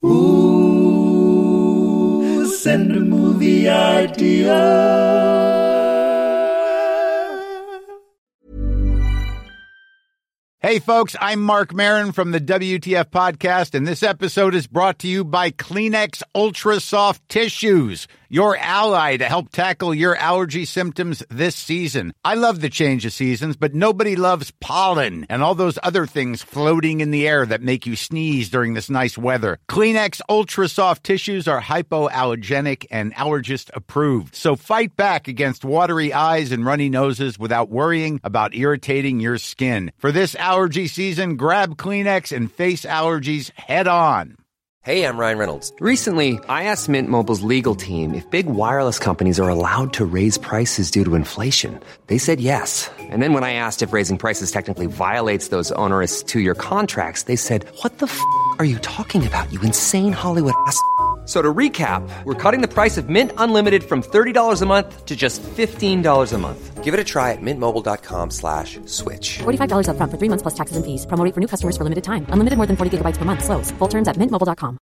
Ooh, send a movie idea. Hey folks, I'm Mark Maron from the WTF Podcast, and this episode is brought to you by Kleenex Ultra Soft Tissues, your ally to help tackle your allergy symptoms this season. I love the change of seasons, but nobody loves pollen and all those other things floating in the air that make you sneeze during this nice weather. Kleenex Ultra Soft Tissues are hypoallergenic and allergist approved, so fight back against watery eyes and runny noses without worrying about irritating your skin. For this allergy season, grab Kleenex and face allergies head on. Hey, I'm Ryan Reynolds. Recently, I asked Mint Mobile's legal team if big wireless companies are allowed to raise prices due to inflation. They said yes. And then when I asked if raising prices technically violates those onerous two-year contracts, they said, "What the f*** are you talking about, you insane Hollywood ass?" So to recap, we're cutting the price of Mint Unlimited from $30 a month to just $15 a month. Give it a try at mintmobile.com/switch. $45 up front for 3 months plus taxes and fees. Promo rate for new customers for limited time. Unlimited more than 40 gigabytes per month. Slows full terms at mintmobile.com.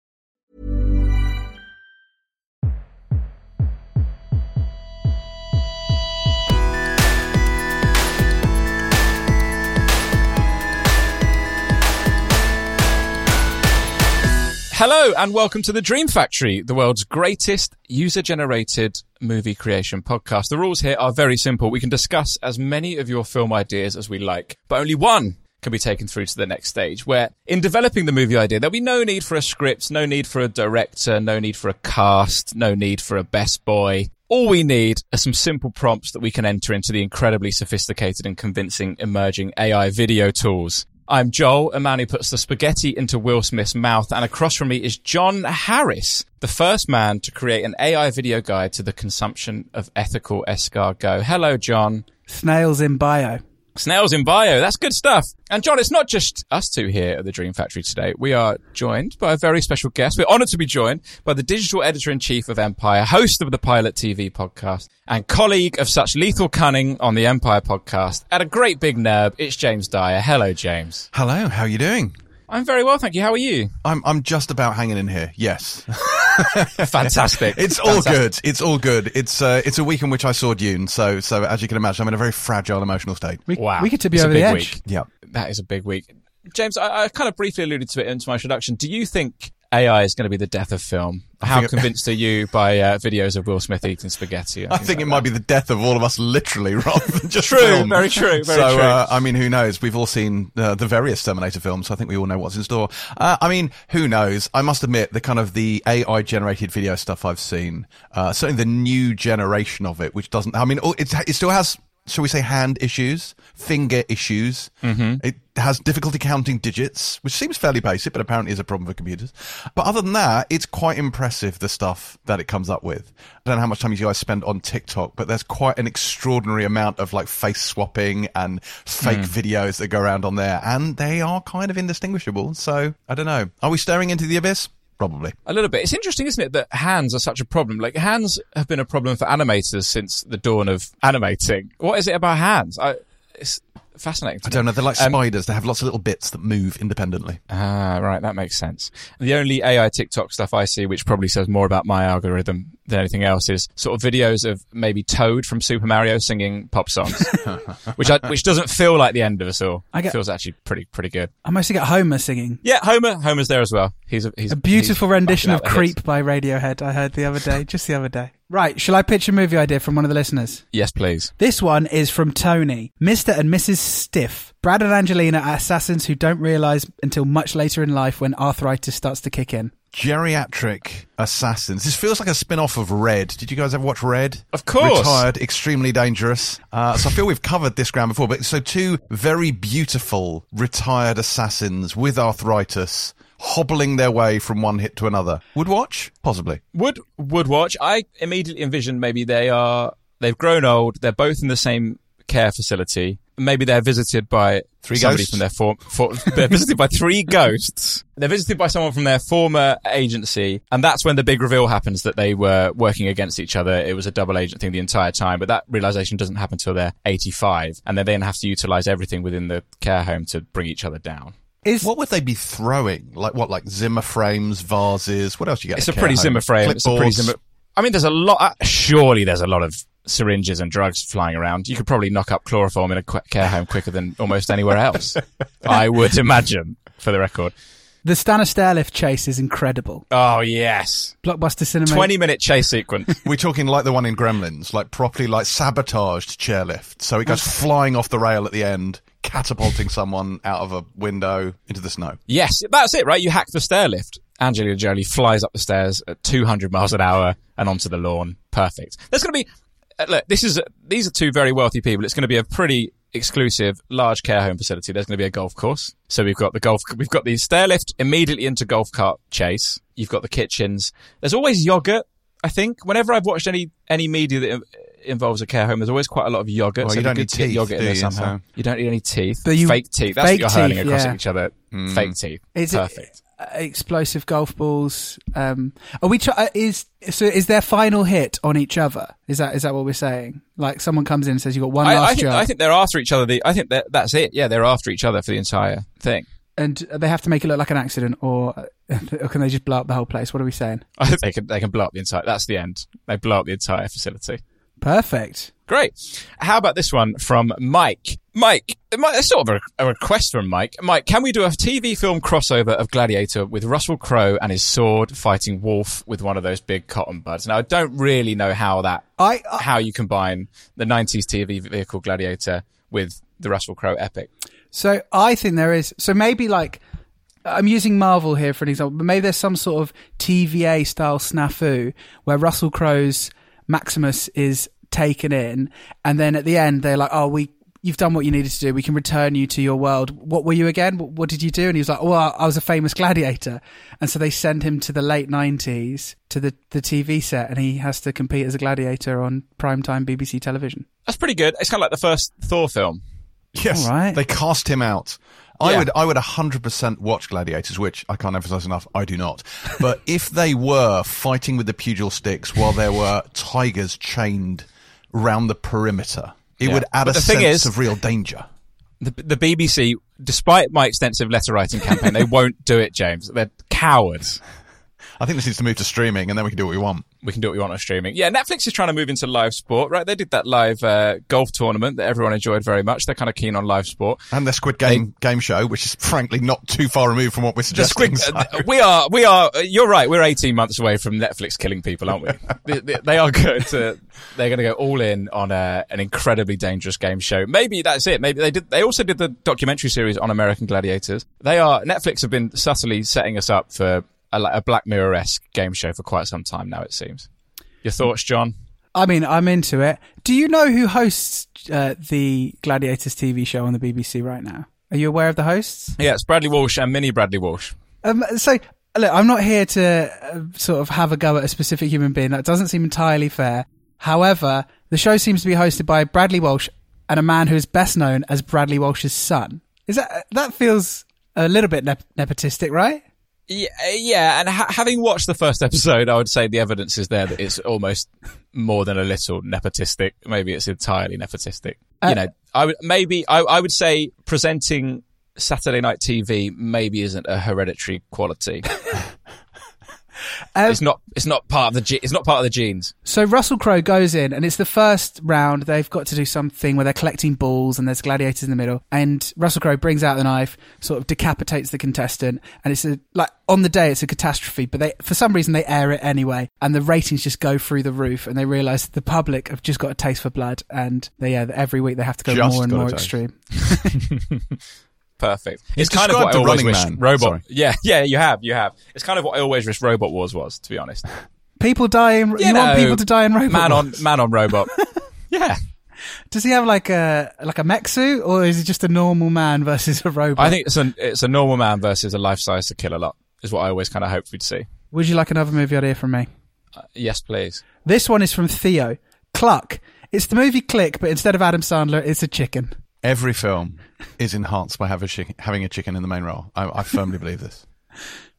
Hello and welcome to The Dream Factory, the world's greatest user-generated movie creation podcast. The rules here are very simple. We can discuss as many of your film ideas as we like, but only one can be taken through to the next stage, where in developing the movie idea, there'll be no need for a script, no need for a director, no need for a cast, no need for a best boy. All we need are some simple prompts that we can enter into the incredibly sophisticated and convincing emerging AI video tools. I'm Joel, a man who puts the spaghetti into Will Smith's mouth, and across from me is John Harris, the first man to create an AI video guide to the consumption of ethical escargot. Hello, John. Snails in bio. Snails in bio. That's good stuff. And John, it's not just us two here at the Dream Factory today. We are joined by a very special guest. We're honoured to be joined by the digital editor-in-chief of Empire, host of the Pilot TV podcast, and colleague of such lethal cunning on the Empire podcast. At a great big nerd, it's James Dyer. Hello, James. Hello, how are you doing? I'm very well, thank you. How are you? I'm just about hanging in here, yes. Fantastic. It's all good. It's all good. It's a week in which I saw Dune, so as you can imagine, I'm in a very fragile emotional state. Wow. We get to be It's over a big the edge. week. Yeah. That is a big week. James, I kind of briefly alluded to it into my introduction. Do you think AI is going to be the death of film? How convinced are you by videos of Will Smith eating spaghetti? I think it might be the death of all of us, literally, rather than just true, film. Very true, very true. I mean, who knows? We've all seen the various Terminator films, so I think we all know what's in store. I mean, who knows? I must admit, the AI-generated video stuff I've seen, certainly the new generation of it, which doesn't, I mean, it still has, shall we say, hand issues, finger issues. Mm-hmm. It has difficulty counting digits, which seems fairly basic, but apparently is a problem for computers. But other than that, it's quite impressive, the stuff that it comes up with. I don't know how much time you guys spend on TikTok, but there's quite an extraordinary amount of like face swapping and fake videos that go around on there, and they are kind of indistinguishable. So I don't know. Are we staring into the abyss? Probably. A little bit. It's interesting, isn't it, that hands are such a problem? Like, hands have been a problem for animators since the dawn of animating. What is it about hands? It's fascinating. I don't know. They're like spiders. They have lots of little bits that move independently. Ah, right. That makes sense. The only AI TikTok stuff I see, which probably says more about my algorithm than anything else, is sort of videos of maybe Toad from Super Mario singing pop songs, which doesn't feel like the end of us all. It feels actually pretty good. I mostly get Homer singing. Yeah, Homer's there as well. He's a beautiful rendition of Creep by Radiohead I heard just the other day. Right, shall I pitch a movie idea from one of the listeners? Yes, please. This one is from Tony. Mr. and Mrs. Stiff. Brad and Angelina are assassins who don't realise until much later in life when arthritis starts to kick in. Geriatric assassins. This feels like a spin-off of Red. Did you guys ever watch Red? Of course. Retired, extremely dangerous. So I feel we've covered this ground before. But so two very beautiful retired assassins with arthritis hobbling their way from one hit to another. Would watch? Possibly. Would watch. I immediately envisioned maybe they've grown old. They're both in the same care facility. Maybe they're visited by somebody from their they're visited by three ghosts. They're visited by someone from their former agency, and that's when the big reveal happens that they were working against each other. It was a double agent thing the entire time, but that realization doesn't happen until they're 85, and they then have to utilize everything within the care home to bring each other down. What would they be throwing? Like Zimmer frames, vases? What else you get? It's a pretty Zimmer frame. It's a pretty Zimmer. I mean, there's a lot. Surely there's a lot of syringes and drugs flying around. You could probably knock up chloroform in a care home quicker than almost anywhere else. I would imagine, for the record. The Stannis stairlift chase is incredible. Oh, yes. Blockbuster cinema. 20-minute chase sequence. We're talking like the one in Gremlins, like properly like sabotaged chairlift. So it goes flying off the rail at the end, catapulting someone out of a window into the snow. Yes, that's it, right? You hack the stairlift. Angelina Jolie flies up the stairs at 200 miles an hour and onto the lawn. Perfect. There's going to be... look, these are two very wealthy people. It's going to be a pretty exclusive large care home facility. There's going to be a golf course. So we've got the stairlift immediately into golf cart chase. You've got the kitchens. There's always yogurt, I think. Whenever I've watched any media that involves a care home, there's always quite a lot of yogurt. Well, so you don't need teeth, get yogurt in there somehow. So. You don't need any teeth. Fake teeth. That's what you're hurling across yeah. at each other. Fake teeth. Perfect. Explosive golf balls. Is their final hit on each other? Is that what we're saying? Like someone comes in and says, "You got one last job." I think they're after each other. I think that's it. Yeah, they're after each other for the entire thing. And they have to make it look like an accident, or can they just blow up the whole place? What are we saying? I think they can blow up the entire. That's the end. They blow up the entire facility. Perfect. Great. How about this one from Mike? Mike, it's sort of a request from Mike. Mike, can we do a TV film crossover of Gladiator with Russell Crowe and his sword fighting Wolf with one of those big cotton buds? Now, I don't really know how how you combine the 90s TV vehicle Gladiator with the Russell Crowe epic. So I think there is. So maybe like, I'm using Marvel here for an example, but maybe there's some sort of TVA style snafu where Russell Crowe's Maximus is taken in, and then at the end they're like, "Oh, you've done what you needed to do. We can return you to your world. What were you again? What did you do?" And he was like, "Well, I was a famous gladiator." And so they send him to the late 90s to the TV set, and he has to compete as a gladiator on primetime BBC television. That's pretty good. It's kind of like the first Thor film. Yes, all right. They cast him out. I would 100% watch Gladiators, which I can't emphasize enough, I do not. But if they were fighting with the pugil sticks while there were tigers chained round the perimeter, it would add a sense of real danger. The BBC, despite my extensive letter writing campaign, they won't do it, James. They're cowards. I think this needs to move to streaming, and then we can do what we want. We can do what we want on streaming. Yeah, Netflix is trying to move into live sport, right? They did that live golf tournament that everyone enjoyed very much. They're kind of keen on live sport. And the Squid Game show, which is frankly not too far removed from what we're suggesting. We are, you're right, we're 18 months away from Netflix killing people, aren't we? They are going to go all in on an incredibly dangerous game show. Maybe that's it. Maybe they also did the documentary series on American Gladiators. Netflix have been subtly setting us up for a Black Mirror-esque game show for quite some time now, it seems. Your thoughts, John? I mean, I'm into it. Do you know who hosts the Gladiators TV show on the BBC right now? Are you aware of the hosts? Yeah, it's Bradley Walsh and Mini Bradley Walsh. So, look, I'm not here to sort of have a go at a specific human being. That doesn't seem entirely fair. However, the show seems to be hosted by Bradley Walsh and a man who is best known as Bradley Walsh's son. That feels a little bit nepotistic, right? Yeah, and having watched the first episode, I would say the evidence is there that it's almost more than a little nepotistic. Maybe it's entirely nepotistic. I would say presenting Saturday night TV maybe isn't a hereditary quality. It's not part of the genes. So Russell Crowe goes in, and it's the first round. They've got to do something where they're collecting balls, and there's gladiators in the middle. And Russell Crowe brings out the knife, sort of decapitates the contestant, and it's on the day it's a catastrophe. But for some reason they air it anyway, and the ratings just go through the roof. And they realise the public have just got a taste for blood, and every week they have to go more and more extreme. Perfect. It's kind of what I always wish Robot. Sorry. Yeah, you have. It's kind of what I always wish Robot Wars was, to be honest. People dying. You want people to die in Robot Wars? Man on Robot. Yeah. Does he have like a mech suit, or is he just a normal man versus a robot? I think it's a normal man versus a life-size To Kill a Lot, is what I always kind of hoped we'd see. Would you like another movie idea from me? Yes, please. This one is from Theo. Cluck. It's the movie Click, but instead of Adam Sandler, it's a chicken. Every film is enhanced by having a chicken in the main role. I firmly believe this.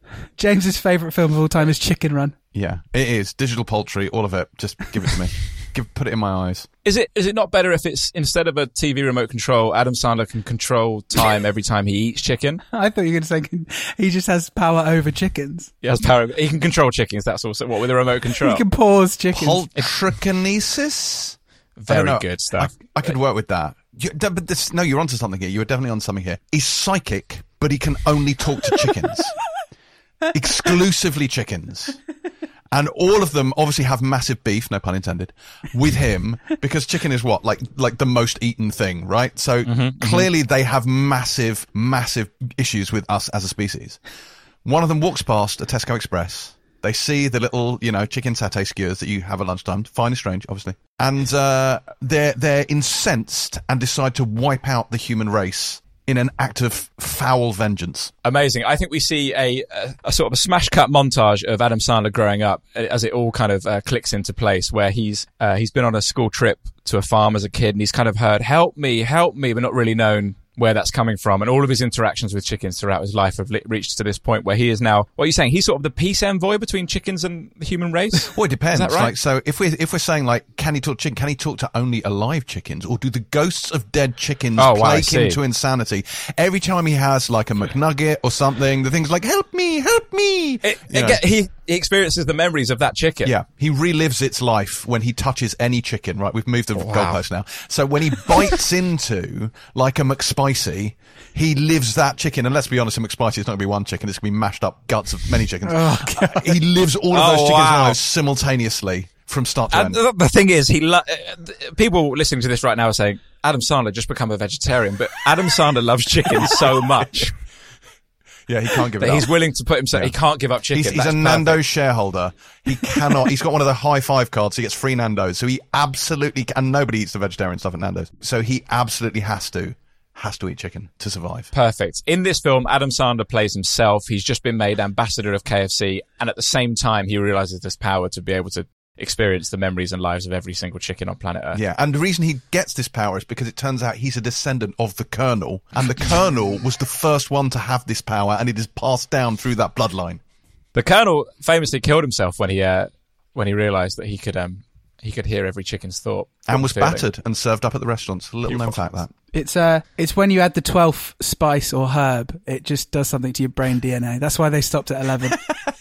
James's favourite film of all time is Chicken Run. Yeah, it is. Digital poultry, all of it. Just give it to me. Put it in my eyes. Is it not better if it's, instead of a TV remote control, Adam Sandler can control time every time he eats chicken? I thought you were going to say he just has power over chickens. He has power. He can control chickens. That's also what, with a remote control. He can pause chickens. Poltrokinesis? Very good stuff. I could work with that. But you're onto something here. You were definitely on something here. He's psychic, but he can only talk to chickens. Exclusively chickens. And all of them obviously have massive beef, no pun intended, with him, because chicken is what? Like the most eaten thing, right? So clearly they have massive, massive issues with us as a species. One of them walks past a Tesco Express. They see the little, chicken satay skewers that you have at lunchtime. Fine and strange, obviously. And they're incensed and decide to wipe out the human race in an act of foul vengeance. Amazing. I think we see a sort of a smash cut montage of Adam Sandler growing up as it all kind of clicks into place, where he's been on a school trip to a farm as a kid, and he's kind of heard, help me, but not really known where that's coming from. And all of his interactions with chickens throughout his life have reached to this point where he is now, what are you saying? He's sort of the peace envoy between chickens and the human race? Well, it depends. Is that right? Like, so if we're saying, like, can he talk to chicken? Can he talk to only alive chickens? Or do the ghosts of dead chickens plague him to insanity? Every time he has, like, a McNugget or something, the thing's like, help me! He experiences the memories of that chicken. Yeah, he relives its life when he touches any chicken, right? We've moved the goalpost now. So when he bites into, like, a McSpicy, he lives that chicken. And let's be honest, a McSpicy is not going to be one chicken. It's going to be mashed up guts of many chickens. He lives all of those chickens' lives simultaneously from start to end. The thing is, people listening to this right now are saying, Adam Sandler just become a vegetarian, but Adam Sandler loves chicken so much. Yeah, he can't give it up. He's willing to put himself, he can't give up chicken. He's a Nando's shareholder. He cannot, he's got one of the high five cards, so he gets free Nando's. So he absolutely, and nobody eats the vegetarian stuff at Nando's. So he absolutely has to eat chicken to survive. Perfect. In this film, Adam Sandler plays himself. He's just been made ambassador of KFC. And at the same time, he realizes this power to be able to experience the memories and lives of every single chicken on planet Earth. Yeah, and the reason he gets this power is because it turns out he's a descendant of the Colonel, and the Colonel was the first one to have this power, and it is passed down through that bloodline. The Colonel famously killed himself when he realized that he could hear every chicken's thought. And was battered and served up at the restaurants. A little known fact, that. It's when you add the 12th spice or herb, it just does something to your brain DNA. That's why they stopped at 11.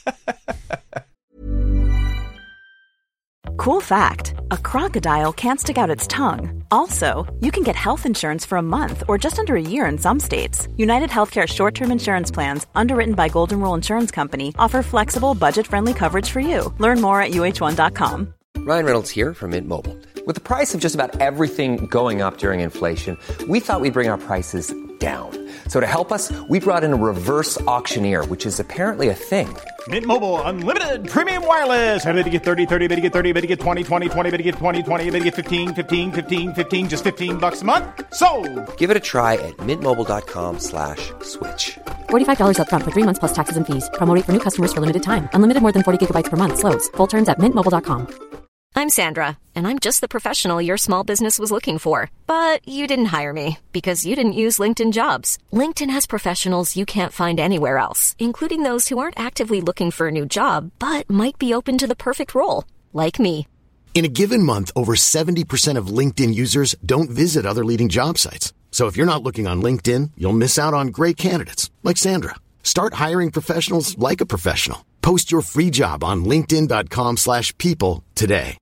Cool fact, a crocodile can't stick out its tongue. Also, you can get health insurance for a month or just under a year in some states. United Healthcare short-term insurance plans, underwritten by Golden Rule Insurance Company, offer flexible, budget-friendly coverage for you. Learn more at UH1.com. Ryan Reynolds here from Mint Mobile. With the price of just about everything going up during inflation, we thought we'd bring our prices down. So to help us, we brought in a reverse auctioneer, which is apparently a thing. Mint Mobile Unlimited Premium Wireless. How to get 30, 30, bit to get 30, bit to get 20, 20, 20, bit to get 20, 20, bit to get 15, 15, 15, 15, just $15 a month? Sold! Give it a try at mintmobile.com/switch. $45 up front for 3 months plus taxes and fees. Promo rate for new customers for limited time. Unlimited more than 40 gigabytes per month. Slows full terms at mintmobile.com. I'm Sandra, and I'm just the professional your small business was looking for. But you didn't hire me because you didn't use LinkedIn Jobs. LinkedIn has professionals you can't find anywhere else, including those who aren't actively looking for a new job, but might be open to the perfect role, like me. In a given month, over 70% of LinkedIn users don't visit other leading job sites. So if you're not looking on LinkedIn, you'll miss out on great candidates, like Sandra. Start hiring professionals like a professional. Post your free job on linkedin.com/people today.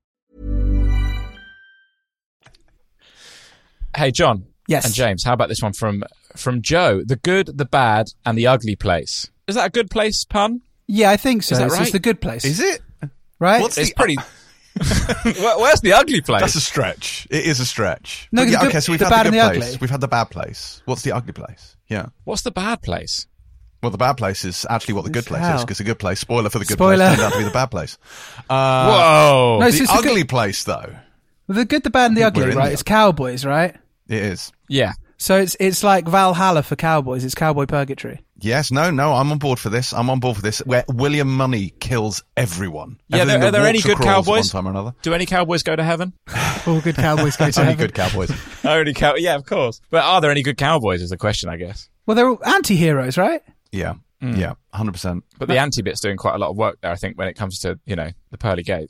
Hey, John. Yes. And James, how about this one from Joe? The Good, the Bad, and the Ugly Place. Is that a good place pun? Yeah, I think so. Is that It's right? just the good place. Is it? Right? It's pretty... Where's the ugly place? That's a stretch. It is a stretch. No, But the good- okay, so we've the had bad the and good the place. ugly. We've had the bad place. What's the ugly place? Yeah. What's the bad place? Well, the bad place is actually what the good place is, hell. because the good place, spoiler for the good Spoiler. place, turned out to be the bad place. Whoa. No, it's The just the ugly good- place, though. The good, the bad, and the I think ugly, we're in right? the- It's cowboys, right? It is. Yeah. So it's like Valhalla for cowboys. It's cowboy purgatory. Yes, no, I'm on board for this. Where William Money kills everyone. Yeah, Everything are that there any walks good or crawls cowboys? One time or another. Do any cowboys go to heaven? All good cowboys go to Only heaven. good cowboys. Yeah, of course. But are there any good cowboys is the question, I guess. Well, they're all anti-heroes, right? Yeah, yeah, 100%. But the anti-bit's doing quite a lot of work there, I think, when it comes to, the pearly gates.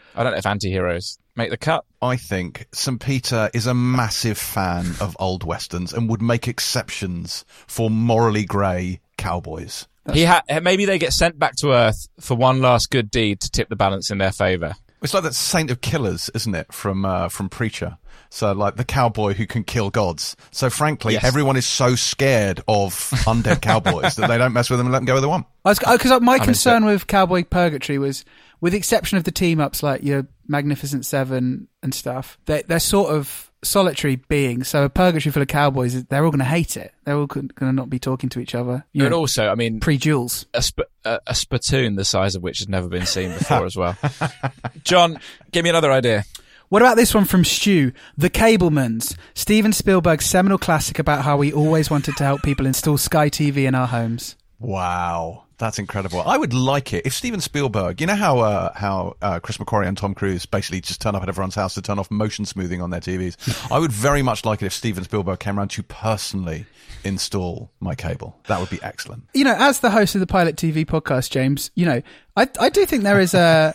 I don't know if anti-heroes make the cut. I think St. Peter is a massive fan of old westerns and would make exceptions for morally grey cowboys. Maybe they get sent back to Earth for one last good deed to tip the balance in their favour. It's like that Saint of Killers, isn't it, from Preacher? So, like, the cowboy who can kill gods. So, frankly, everyone is so scared of undead cowboys that they don't mess with them and let them go where they want. Because my concern with Cowboy Purgatory was, with the exception of the team-ups like your Magnificent Seven and stuff, they're sort of solitary beings. So a purgatory full of cowboys, they're all going to hate it. They're all going to not be talking to each other. And also, I mean, pre-duels, a spittoon the size of which has never been seen before as well. John, give me another idea. What about this one from Stu? The Cablemans. Steven Spielberg's seminal classic about how we always wanted to help people install Sky TV in our homes. Wow. That's incredible. I would like it if Steven Spielberg, you know how Chris McQuarrie and Tom Cruise basically just turn up at everyone's house to turn off motion smoothing on their TVs. I would very much like it if Steven Spielberg came around to personally install my cable. That would be excellent. You know, as the host of the Pilot TV podcast, James, you know, I do think there is a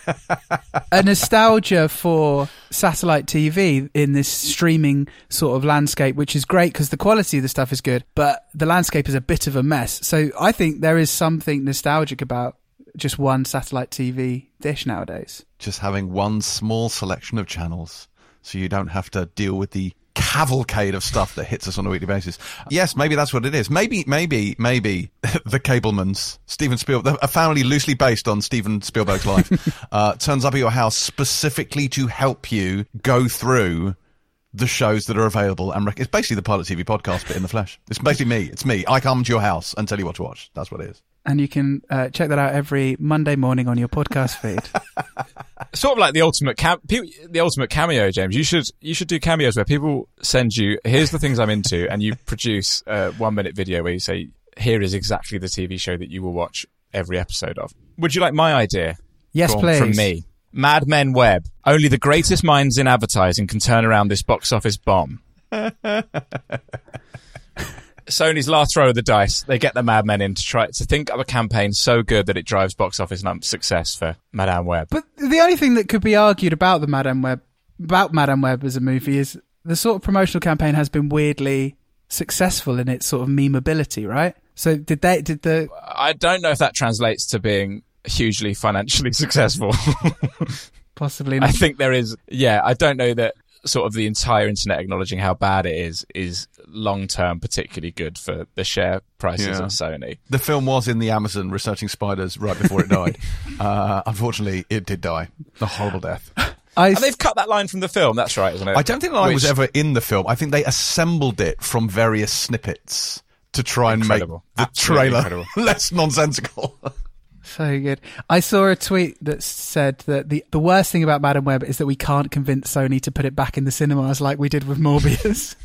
nostalgia for satellite TV in this streaming sort of landscape, which is great because the quality of the stuff is good, but the landscape is a bit of a mess. So I think there is something nostalgic about just one satellite TV dish nowadays. Just having one small selection of channels so you don't have to deal with the cavalcade of stuff that hits us on a weekly basis. Yes, maybe that's what it is. Maybe the Cablemans, Steven Spielberg, a family loosely based on Steven Spielberg's life, turns up at your house specifically to help you go through the shows that are available. And it's basically the Pilot TV podcast, but in the flesh. It's basically me. It's me. I come to your house and tell you what to watch. That's what it is. And you can check that out every Monday morning on your podcast feed. Sort of like the ultimate cameo, James. You should do cameos where people send you, here's the things I'm into, and you produce a 1 minute video where you say, here is exactly the TV show that you will watch every episode of. Would you like my idea? Yes, please. From me. Mad Men Web. Only the greatest minds in advertising can turn around this box office bomb. Sony's last throw of the dice. They get the Mad Men in to try to think of a campaign so good that it drives box office success for Madame Web. But the only thing that could be argued about Madame Web as a movie is the sort of promotional campaign has been weirdly successful in its sort of memeability, right? So I don't know if that translates to being hugely financially successful. Possibly not. I think there is. Yeah, I don't know that sort of the entire internet acknowledging how bad it is long-term particularly good for the share prices on Sony. The film was in the Amazon researching spiders right before it died. Unfortunately, it did die. A horrible death. And they've cut that line from the film. That's right, isn't it? I don't think the line was ever in the film. I think they assembled it from various snippets to try and make the trailer less nonsensical. So good. I saw a tweet that said that the worst thing about Madame Web is that we can't convince Sony to put it back in the cinemas like we did with Morbius.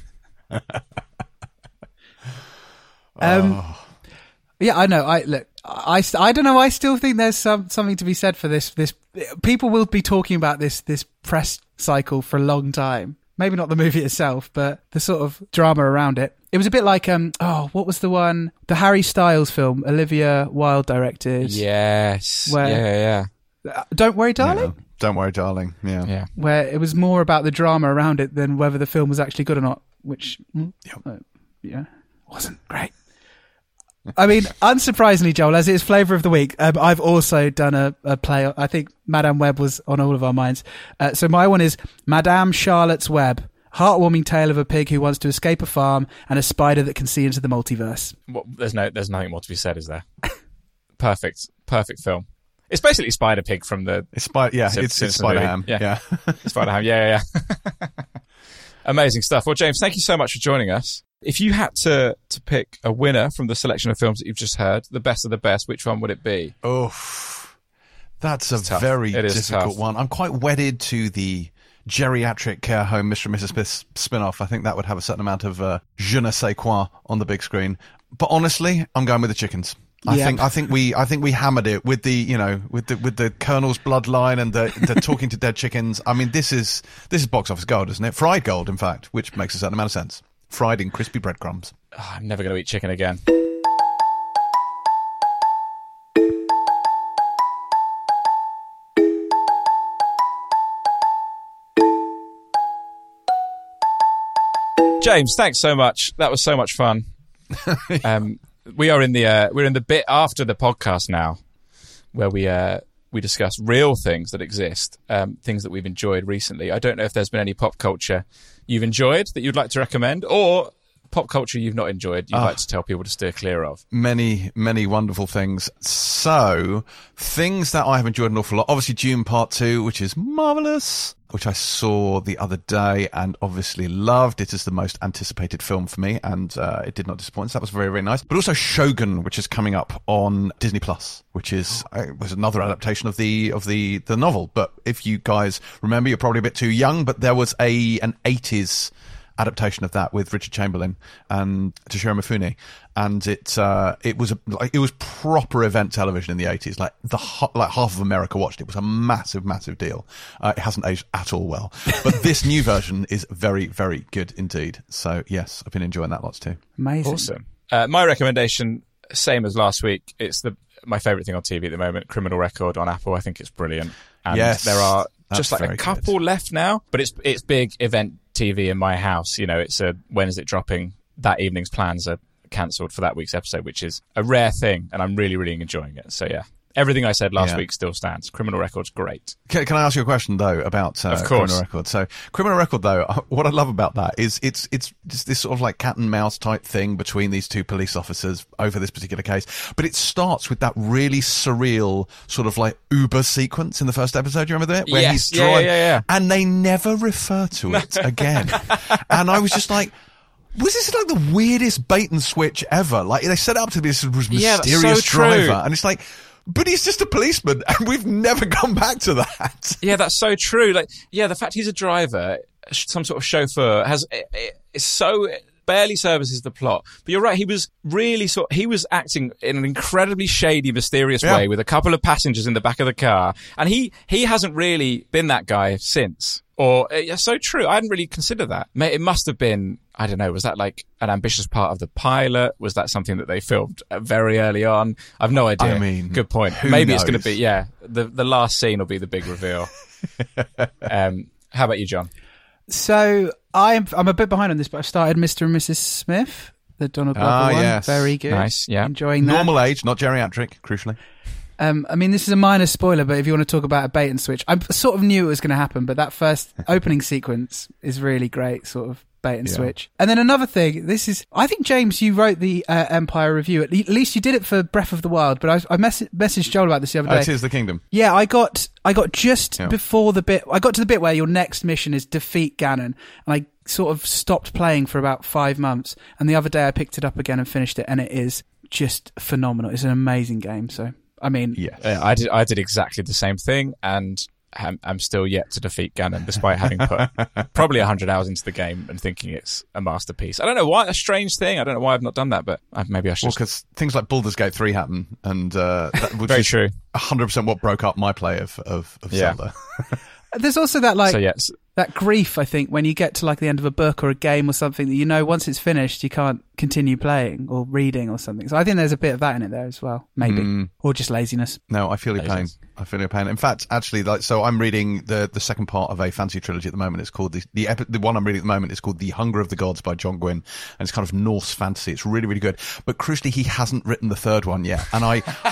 Yeah, I know. I don't know. I still think there's something to be said for this. People will be talking about this press cycle for a long time. Maybe not the movie itself, but the sort of drama around it. It was a bit like, what was the one? The Harry Styles film, Olivia Wilde directed. Yes. Yeah. Don't Worry, Darling? Yeah. Don't Worry, Darling. Yeah. Where it was more about the drama around it than whether the film was actually good or not, which, wasn't great. I mean, unsurprisingly, Joel, as it is flavour of the week, I've also done a play. I think Madame Web was on all of our minds. So my one is Madame Charlotte's Web. Heartwarming tale of a pig who wants to escape a farm and a spider that can see into the multiverse. Well, there's nothing more to be said, is there? Perfect film. It's basically Spider Pig from the... It's Spider-Ham. Yeah. Spider-Ham, yeah. Amazing stuff. Well, James, thank you so much for joining us. If you had to pick a winner from the selection of films that you've just heard, the best of the best, which one would it be? Oh, that's a very difficult one. I'm quite wedded to the geriatric care home Mr. and Mrs. Smith spin-off. I think that would have a certain amount of je ne sais quoi on the big screen. But honestly, I'm going with the chickens. I think we hammered it with the Colonel's bloodline and the talking to dead chickens. I mean, this is box office gold, isn't it? Fried gold, in fact, which makes a certain amount of sense. Fried in crispy breadcrumbs. Oh, I'm never going to eat chicken again. James, thanks so much. That was so much fun. We're in the bit after the podcast now, where we discuss real things that exist, things that we've enjoyed recently. I don't know if there's been any pop culture you've enjoyed that you'd like to recommend, or pop culture you've not enjoyed you'd like to tell people to steer clear of. Many wonderful things. So, things that I have enjoyed an awful lot. Obviously, Dune Part 2, which is marvellous, which I saw the other day and obviously loved. It is the most anticipated film for me, and it did not disappoint. So that was very, very nice. But also Shogun, which is coming up on Disney Plus, which is was another adaptation of the novel. But if you guys remember, you're probably a bit too young, but there was an 80s adaptation of that with Richard Chamberlain and Toshiro Mifune, and it was proper event television in the 80s. Like half of America watched it. It was a massive deal. It hasn't aged at all well, but this new version is very, very good indeed. So yes, I've been enjoying that lots too. Amazing, awesome. My recommendation, same as last week. It's my favourite thing on TV at the moment, Criminal Record on Apple. I think it's brilliant. And yes, there are that's just like a couple left now, but it's big event TV in my house. You know, it's when is it dropping? That evening's plans are cancelled for that week's episode, which is a rare thing, and I'm really, really enjoying it. So yeah, everything I said last week still stands. Criminal Record's great. Can I ask you a question though about Criminal Record? So Criminal Record though, what I love about that is it's just this sort of like cat and mouse type thing between these two police officers over this particular case. But it starts with that really surreal sort of like Uber sequence in the first episode. Do you remember that? Where he's driving, and they never refer to it again. And I was just like, was this like the weirdest bait and switch ever? Like they set up to be this mysterious driver, and it's like, but he's just a policeman, and we've never gone back to that. Yeah, that's so true. Like, yeah, the fact he's a driver, some sort of chauffeur, is so barely services the plot. But you're right, he was really he was acting in an incredibly shady, mysterious way with a couple of passengers in the back of the car, and he hasn't really been that guy since. Or it's so true. I hadn't really considered that. It must have been, I don't know, was that like an ambitious part of the pilot? Was that something that they filmed very early on? I've no idea. I mean, good point. Maybe it's going to be, the last scene will be the big reveal. How about you, John? So I'm a bit behind on this, but I've started Mr. and Mrs. Smith, the Donald Glover one. Yes. Very good. Nice, yeah. Enjoying that. Normal age, not geriatric, crucially. I mean, this is a minor spoiler, but if you want to talk about a bait and switch, I sort of knew it was going to happen, but that first opening sequence is really great, sort of bait and switch. And then another thing, I think, James, you wrote the Empire review. At least you did it for Breath of the Wild, but I messaged Joel about this the other day. Tears of the Kingdom. Yeah, I got just before I got to the bit where your next mission is defeat Ganon, and I sort of stopped playing for about 5 months, and the other day I picked it up again and finished it, and it is just phenomenal. It's an amazing game, so... I mean, I did exactly the same thing, and I'm still yet to defeat Ganon, despite having put probably 100 hours into the game and thinking it's a masterpiece. I don't know why, a strange thing. I don't know why I've not done that, but maybe I should. Well, because things like Baldur's Gate 3 happen, and that was very true. 100% what broke up my play of Zelda. There's also that that grief, I think, when you get to like the end of a book or a game or something that, you know, once it's finished, you can't continue playing or reading or something. So I think there's a bit of that in it there as well, maybe, or just laziness. No, I feel your pain. I feel your pain. In fact, actually, so I'm reading the second part of a fantasy trilogy at the moment. It's called the one I'm reading at the moment is called The Hunger of the Gods by John Gwynne, and it's kind of Norse fantasy. It's really, really good. But crucially, he hasn't written the third one yet, and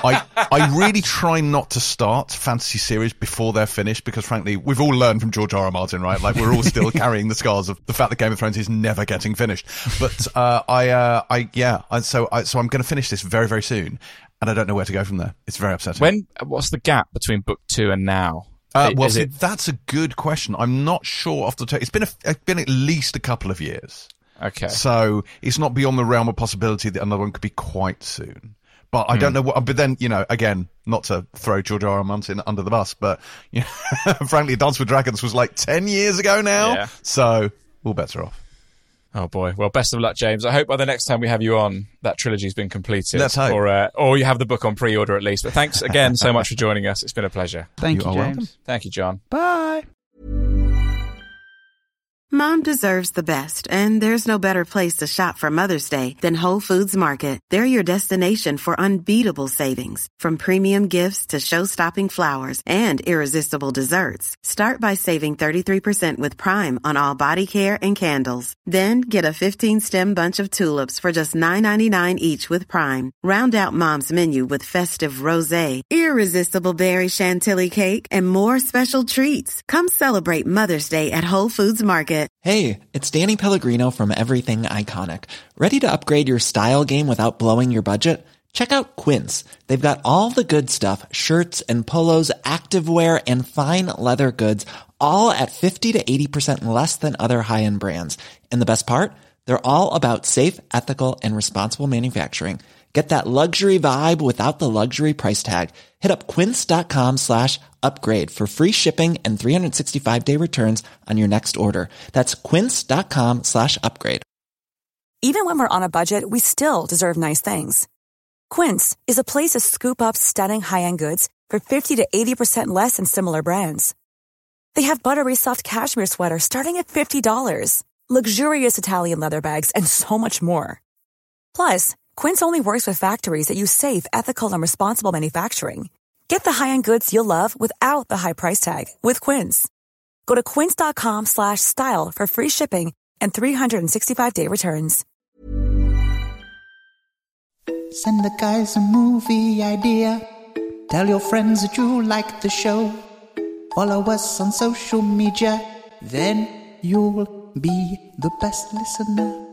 I really try not to start fantasy series before they're finished, because frankly, we've all learned from George R.R. Martin, right? Like, we're all still carrying the scars of the fact that Game of Thrones is never getting finished. But so I'm going to finish this very, very soon, and I don't know where to go from there. It's very upsetting. What's the gap between book 2 and now? That's a good question. I'm not sure off the top. It's been at least a couple of years. Okay. So it's not beyond the realm of possibility that another one could be quite soon. But I don't know what. But then, you know, again, not to throw George R.R. Martin under the bus, but you know, frankly, Dance with Dragons was like 10 years ago now. Yeah. So all bets are off. Oh boy. Well, best of luck, James. I hope by the next time we have you on, that trilogy's been completed. Let's hope. Or you have the book on pre-order at least. But thanks again so much for joining us. It's been a pleasure. Thank you, James. Welcome. Thank you, John. Bye. Mom deserves the best, and there's no better place to shop for Mother's Day than Whole Foods Market. They're your destination for unbeatable savings, from premium gifts to show-stopping flowers and irresistible desserts. Start by saving 33% with Prime on all body care and candles. Then get a 15-stem bunch of tulips for just $9.99 each with Prime. Round out Mom's menu with festive rosé, irresistible berry chantilly cake, and more special treats. Come celebrate Mother's Day at Whole Foods Market. Hey, it's Danny Pellegrino from Everything Iconic. Ready to upgrade your style game without blowing your budget? Check out Quince. They've got all the good stuff, shirts and polos, activewear, and fine leather goods, all at 50 to 80% less than other high-end brands. And the best part? They're all about safe, ethical, and responsible manufacturing. Get that luxury vibe without the luxury price tag. Hit up quince.com/upgrade for free shipping and 365-day returns on your next order. That's quince.com/upgrade. Even when we're on a budget, we still deserve nice things. Quince is a place to scoop up stunning high-end goods for 50 to 80% less than similar brands. They have buttery soft cashmere sweaters starting at $50, luxurious Italian leather bags, and so much more. Plus, Quince only works with factories that use safe, ethical, and responsible manufacturing. Get the high-end goods you'll love without the high price tag with Quince. Go to quince.com/style for free shipping and 365-day returns. Send the guys a movie idea. Tell your friends that you like the show. Follow us on social media. Then you'll be the best listener.